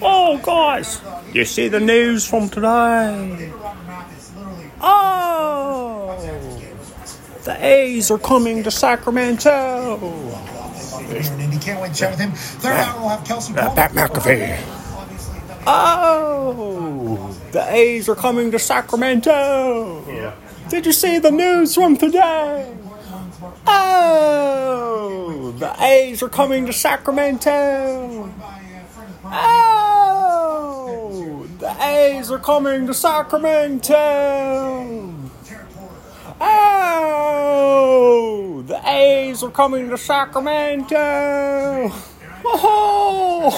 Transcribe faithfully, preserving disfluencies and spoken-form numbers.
Oh, guys, you see the news from today? Oh, the A's are coming to Sacramento. And you can't wait to chat with him. Third hour, we'll have Kelsey Uh, Pat McAfee. Oh, the A's are coming to Sacramento. Did you see the news from today? Oh, the A's are coming to Sacramento. Oh, the A's are coming to Sacramento. Oh, the A's are coming to Sacramento. Oh.